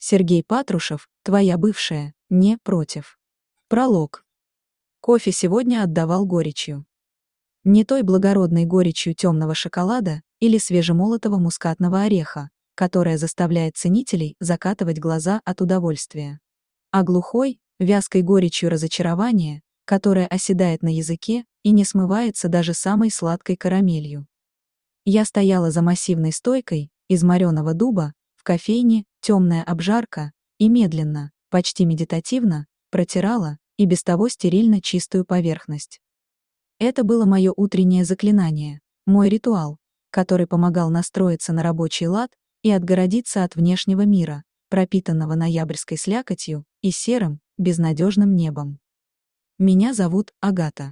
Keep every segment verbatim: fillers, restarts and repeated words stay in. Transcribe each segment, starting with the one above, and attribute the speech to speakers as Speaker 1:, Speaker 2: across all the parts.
Speaker 1: Сергей Патрушев, твоя бывшая, не против. Пролог. Кофе сегодня отдавал горечью. Не той благородной горечью темного шоколада или свежемолотого мускатного ореха, которая заставляет ценителей закатывать глаза от удовольствия, а глухой, вязкой горечью разочарования, которая оседает на языке и не смывается даже самой сладкой карамелью. Я стояла за массивной стойкой из мореного дуба, в кофейне, темная обжарка, и медленно, почти медитативно, протирала и без того стерильно чистую поверхность. Это было мое утреннее заклинание, мой ритуал, который помогал настроиться на рабочий лад и отгородиться от внешнего мира, пропитанного ноябрьской слякотью и серым, безнадежным небом. Меня зовут Агата.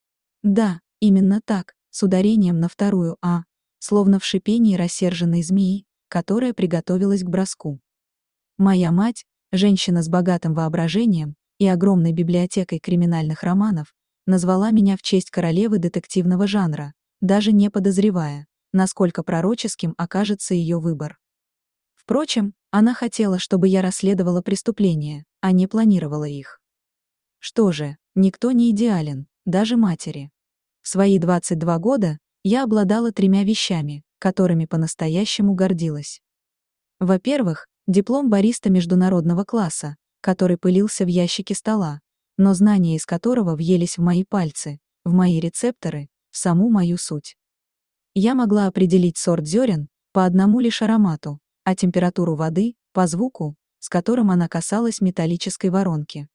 Speaker 1: Да, именно так, с ударением на вторую «а», словно в шипении рассерженной змеи, которая приготовилась к броску. Моя мать, женщина с богатым воображением и огромной библиотекой криминальных романов, назвала меня в честь королевы детективного жанра, даже не подозревая, насколько пророческим окажется ее выбор. Впрочем, она хотела, чтобы я расследовала преступления, а не планировала их. Что же, никто не идеален, даже матери. В свои двадцать два года я обладала тремя вещами, которыми по-настоящему гордилась. Во-первых, диплом бариста международного класса, который пылился в ящике стола, но знания из которого въелись в мои пальцы, в мои рецепторы, в саму мою суть. Я могла определить сорт зерен по одному лишь аромату, а температуру воды по звуку, с которым она касалась металлической воронки.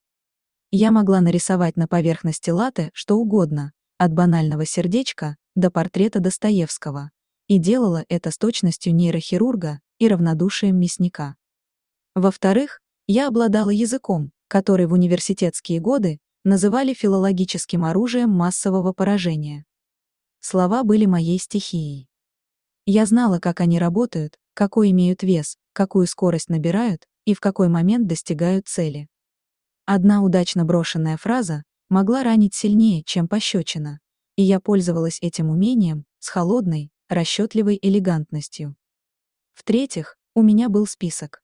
Speaker 1: Я могла нарисовать на поверхности латте что угодно, от банального сердечка до портрета Достоевского, и делала это с точностью нейрохирурга и равнодушием мясника. Во-вторых, я обладала языком, который в университетские годы называли филологическим оружием массового поражения. Слова были моей стихией. Я знала, как они работают, какой имеют вес, какую скорость набирают и в какой момент достигают цели. Одна удачно брошенная фраза могла ранить сильнее, чем пощечина, и я пользовалась этим умением с холодной, расчетливой элегантностью. В-третьих, у меня был список.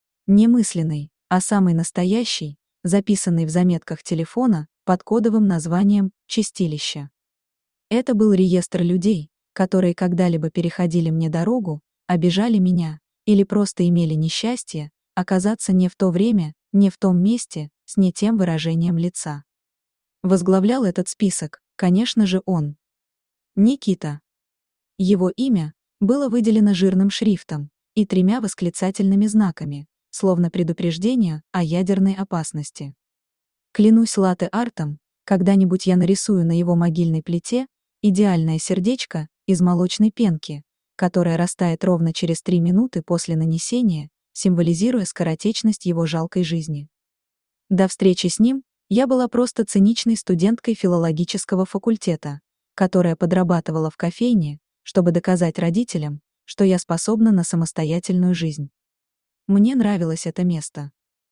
Speaker 1: Не мысленный, а самый настоящий, записанный в заметках телефона под кодовым названием «Чистилище». Это был реестр людей, которые когда-либо переходили мне дорогу, обижали меня или просто имели несчастье оказаться не в то время, не в том месте, с не тем выражением лица. Возглавлял этот список, конечно же, он. Никита. Его имя было выделено жирным шрифтом и тремя восклицательными знаками, словно предупреждение о ядерной опасности. Клянусь латте-артом, когда-нибудь я нарисую на его могильной плите идеальное сердечко из молочной пенки, которое растает ровно через три минуты после нанесения, символизируя скоротечность его жалкой жизни. До встречи с ним я была просто циничной студенткой филологического факультета, которая подрабатывала в кофейне, чтобы доказать родителям, что я способна на самостоятельную жизнь. Мне нравилось это место.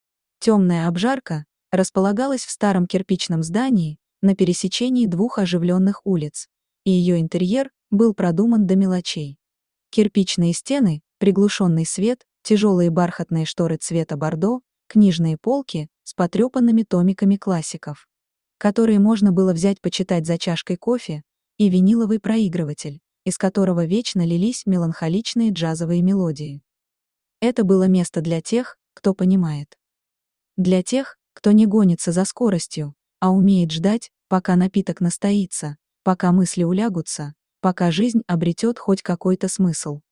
Speaker 1: Темная обжарка располагалась в старом кирпичном здании на пересечении двух оживленных улиц, и ее интерьер был продуман до мелочей. Кирпичные стены, приглушенный свет, тяжелые бархатные шторы цвета бордо, книжные полки с потрепанными томиками классиков, которые можно было взять почитать за чашкой кофе, и виниловый проигрыватель, из которого вечно лились меланхоличные джазовые мелодии. Это было место для тех, кто понимает. Для тех, кто не гонится за скоростью, а умеет ждать, пока напиток настоится, пока мысли улягутся, пока жизнь обретет хоть какой-то смысл.